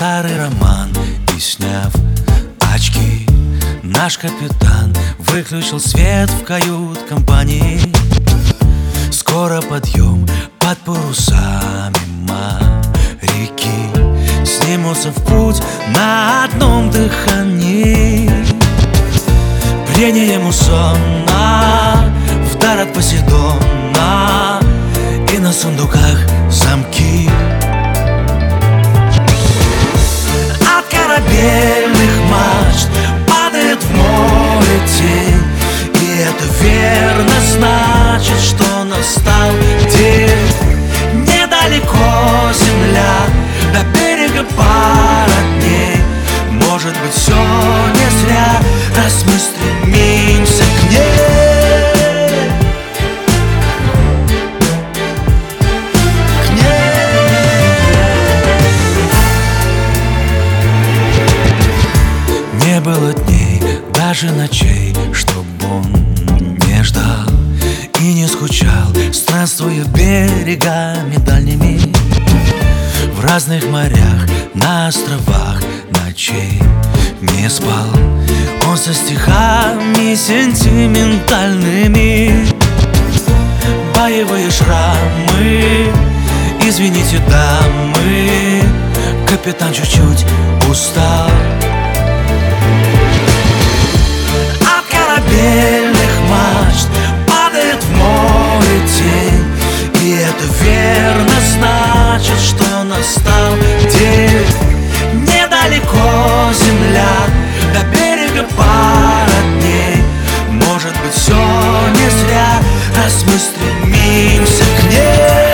старый роман и сняв очки, наш капитан выключил свет в кают-компании. Скоро подъем под парусами моряки снимутся в путь на одном дыхании. Прение муссона вдар от Посейдона, и на сундуках замки. От корабельных мачт падает в море тень, и это верно значит, что настал день. Недалеко земля, до берега пара дней. Может быть, все не зря, раз мы стремимся к ней. К ней. Не было дней, даже ночей, чтоб он не ждал и не скучал, странствуя берегами дальними. В разных морях, на островах ночей не спал он со стихами сентиментальными. Боевые шрамы, извините, дамы, капитан чуть-чуть устал. От корабельных мачт падает в море тень, и это верно значит, что настал день. Недалеко земля, до берега пара дней. Может быть, все не зря, раз мы стремимся к ней.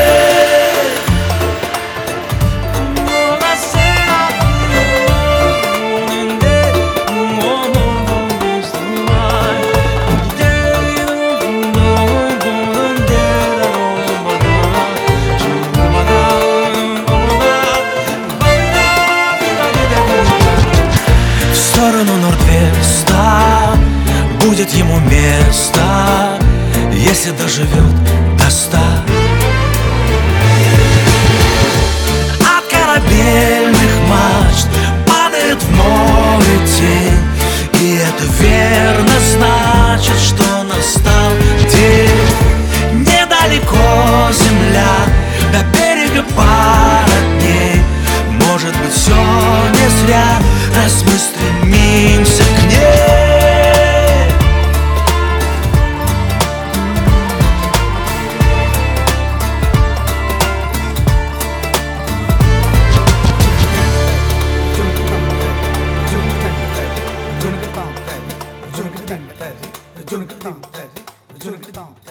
В сторону Норд-Веста будет ему место, если доживет до 100. От корабельных мачт падает в море тень, и это верно значит, что настал день. Недалеко земля, до берега пара дней. Может быть, все не зря, раз мы стремимся к ней. Jonathan